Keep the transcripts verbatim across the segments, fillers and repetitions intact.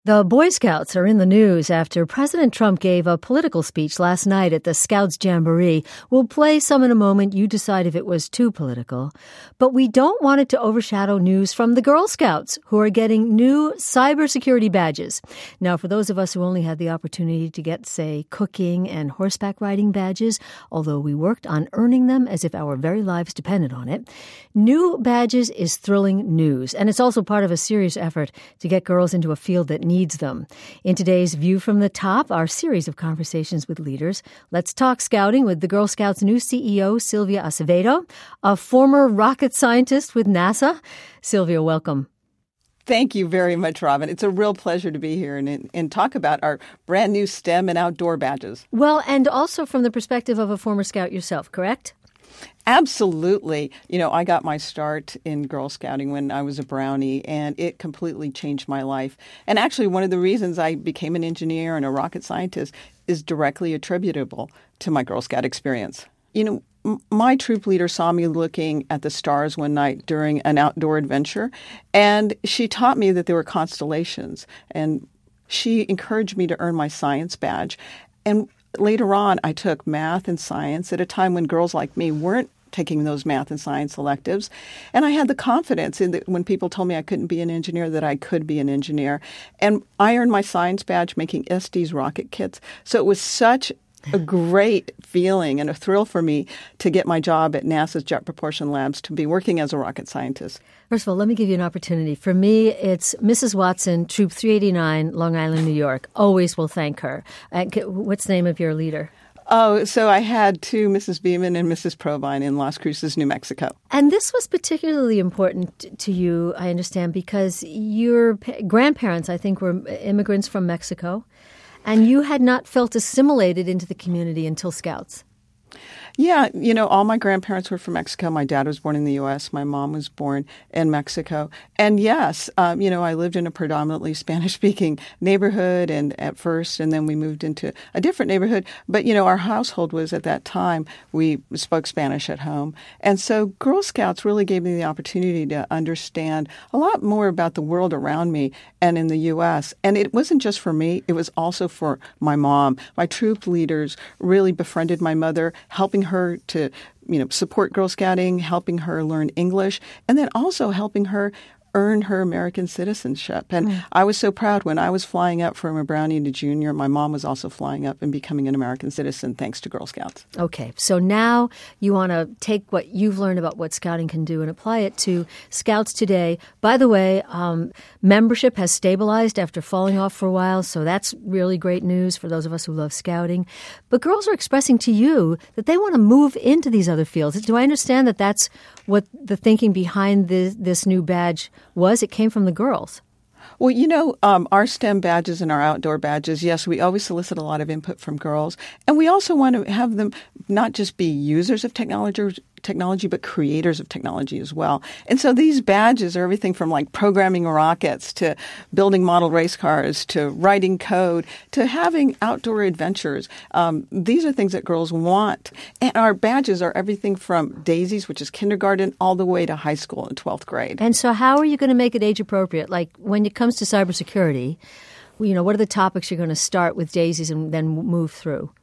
The Boy Scouts are in the news after President Trump gave a political speech last night at the Scouts Jamboree. We'll play some in a moment. You decide if it was too political. But we don't want it to overshadow news from the Girl Scouts, who are getting new cybersecurity badges. Now, for those of us who only had the opportunity to get, say, cooking and horseback riding badges, although we worked on earning them as if our very lives depended on it, new badges is thrilling news. And it's also part of a serious effort to get girls into a field that needs them. In today's View from the Top, our series of conversations with leaders, let's talk scouting with the Girl Scouts' new C E O, Sylvia Acevedo, a former rocket scientist with NASA. Sylvia, welcome. Thank you very much, Robin. It's a real pleasure to be here and, and talk about our brand new STEM and outdoor badges. Well, and also from the perspective of a former Scout yourself, correct? Absolutely. You know, I got my start in Girl Scouting when I was a Brownie, and it completely changed my life. And actually, one of the reasons I became an engineer and a rocket scientist is directly attributable to my Girl Scout experience. You know, m- my troop leader saw me looking at the stars one night during an outdoor adventure, and she taught me that there were constellations, and she encouraged me to earn my science badge. And later on, I took math and science at a time when girls like me weren't taking those math and science electives. And I had the confidence in that when people told me I couldn't be an engineer, that I could be an engineer. And I earned my science badge making S D's rocket kits. So it was such a great feeling and a thrill for me to get my job at NASA's Jet Propulsion Labs, to be working as a rocket scientist. First of all, let me give you an opportunity. For me, it's Missus Watson, Troop three eighty-nine, Long Island, New York. Always will thank her. Uh, what's the name of your leader? Oh, so I had two, Missus Beeman and Missus Provine in Las Cruces, New Mexico. And this was particularly important to you, I understand, because your grandparents, I think, were immigrants from Mexico, and you had not felt assimilated into the community until Scouts. Yeah, you know, all my grandparents were from Mexico. My dad was born in the U S. My mom was born in Mexico. And yes, um, you know, I lived in a predominantly Spanish-speaking neighborhood and at first, and then we moved into a different neighborhood. But, you know, our household was at that time, we spoke Spanish at home. And so Girl Scouts really gave me the opportunity to understand a lot more about the world around me and in the U S. And it wasn't just for me. It was also for my mom. My troop leaders really befriended my mother, helping her to, you know, support Girl Scouting, helping her learn English, and then also helping her earn her American citizenship. And mm. I was so proud when I was flying up from a Brownie to junior. My mom was also flying up and becoming an American citizen thanks to Girl Scouts. Okay. So now you want to take what you've learned about what Scouting can do and apply it to Scouts today. By the way, um, membership has stabilized after falling off for a while, so that's really great news for those of us who love Scouting. But girls are expressing to you that they want to move into these other fields. Do I understand that that's what the thinking behind this, this new badge was? It came from the girls. Well, you know, um, our STEM badges and our outdoor badges, yes, we always solicit a lot of input from girls. And we also want to have them not just be users of technology, technology, but creators of technology as well. And so these badges are everything from like programming rockets to building model race cars to writing code to having outdoor adventures. Um, these are things that girls want. And our badges are everything from daisies, which is kindergarten, all the way to high school and twelfth grade. And so how are you going to make it age appropriate? Like when it comes to cybersecurity, you know, what are the topics you're going to start with daisies and then move through?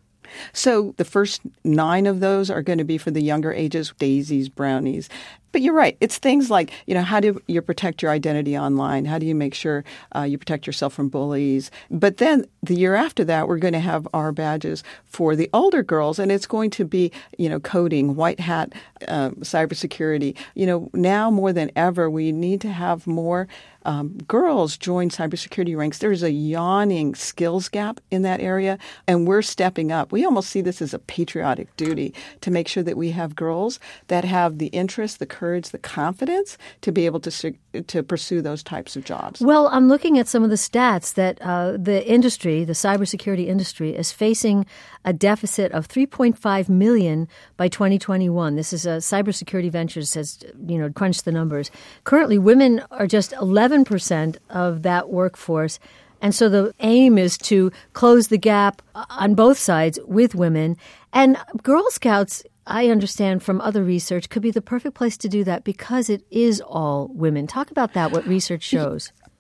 So the first nine of those are going to be for the younger ages, daisies, brownies. But you're right. It's things like, you know, how do you protect your identity online? How do you make sure uh, you protect yourself from bullies? But then the year after that, we're going to have our badges for the older girls, and it's going to be, you know, coding, white hat, uh, cybersecurity. You know, now more than ever, we need to have more um, girls join cybersecurity ranks. There's a yawning skills gap in that area, and we're stepping up. We almost see this as a patriotic duty to make sure that we have girls that have the interest, the courage, the confidence to be able to to pursue those types of jobs. Well, I'm looking at some of the stats that uh, the industry, the cybersecurity industry, is facing a deficit of three point five million by twenty twenty-one. This is a Cybersecurity Ventures has, you know, crunched the numbers. Currently, women are just eleven percent of that workforce. And so the aim is to close the gap on both sides with women. And Girl Scouts, I understand from other research, could be the perfect place to do that because it is all women. Talk about that, what research shows.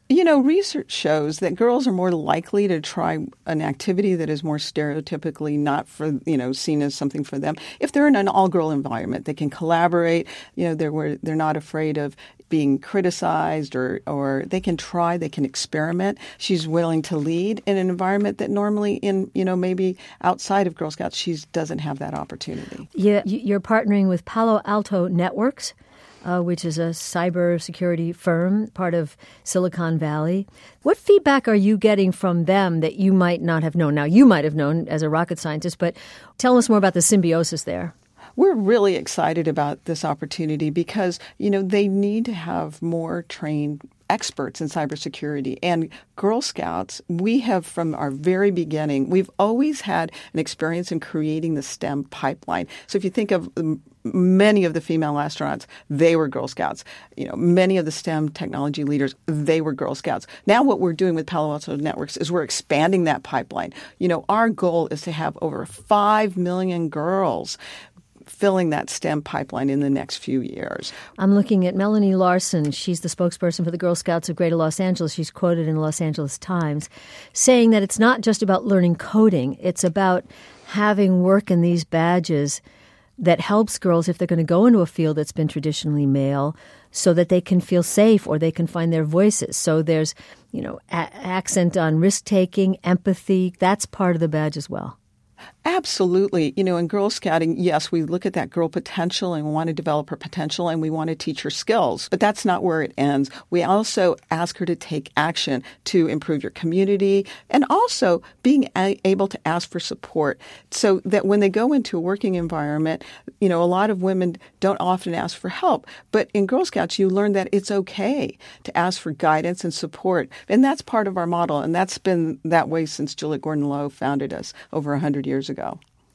You know, research shows that girls are more likely to try an activity that is more stereotypically not for, you know, seen as something for them. If they're in an all-girl environment, they can collaborate. You know, they're they're not afraid of being criticized, or or they can try, they can experiment. She's willing to lead in an environment that normally in, you know, maybe outside of Girl Scouts, she doesn't have that opportunity. Yeah, you're partnering with Palo Alto Networks, Uh, which is a cybersecurity firm, part of Silicon Valley. What feedback are you getting from them that you might not have known? Now, you might have known as a rocket scientist, but tell us more about the symbiosis there. We're really excited about this opportunity because, you know, they need to have more trained experts in cybersecurity. And Girl Scouts, we have from our very beginning, we've always had an experience in creating the STEM pipeline. So if you think of um, many of the female astronauts, they were Girl Scouts. You know, many of the STEM technology leaders, they were Girl Scouts. Now what we're doing with Palo Alto Networks is we're expanding that pipeline. You know, our goal is to have over five million girls filling that STEM pipeline in the next few years. I'm looking at Melanie Larson. She's the spokesperson for the Girl Scouts of Greater Los Angeles. She's quoted in the Los Angeles Times saying that it's not just about learning coding. It's about having work in these badges that helps girls if they're going to go into a field that's been traditionally male so that they can feel safe or they can find their voices. So there's, you know, a- accent on risk-taking, empathy. That's part of the badge as well. Absolutely. You know, in Girl Scouting, yes, we look at that girl potential and we want to develop her potential and we want to teach her skills. But that's not where it ends. We also ask her to take action to improve your community and also being a- able to ask for support so that when they go into a working environment, you know, a lot of women don't often ask for help. But in Girl Scouts, you learn that it's okay to ask for guidance and support. And that's part of our model. And that's been that way since Juliette Gordon Low founded us over one hundred years ago.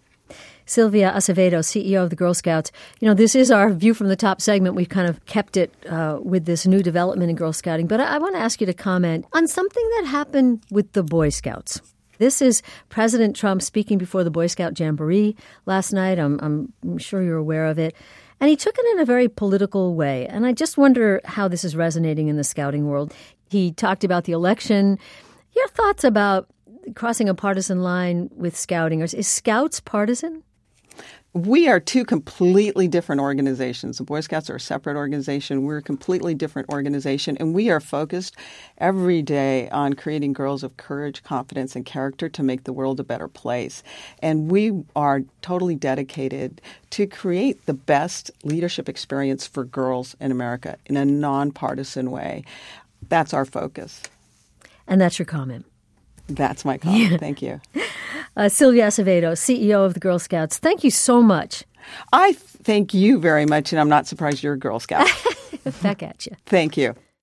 Sylvia Acevedo, C E O of the Girl Scouts. You know, this is our View from the Top segment. We've kind of kept it uh, with this new development in Girl Scouting. But I, I want to ask you to comment on something that happened with the Boy Scouts. This is President Trump speaking before the Boy Scout Jamboree last night. I'm, I'm sure you're aware of it. And he took it in a very political way. And I just wonder how this is resonating in the scouting world. He talked about the election. Your thoughts about crossing a partisan line with scouting? Is Scouts partisan? We are two completely different organizations. The Boy Scouts are a separate organization. We're a completely different organization. And we are focused every day on creating girls of courage, confidence, and character to make the world a better place. And we are totally dedicated to create the best leadership experience for girls in America in a nonpartisan way. That's our focus. And that's your comment. That's my comment. Yeah. Thank you. Uh, Sylvia Acevedo, C E O of the Girl Scouts. Thank you so much. I thank you very much, and I'm not surprised you're a Girl Scout. Back at you. Thank you.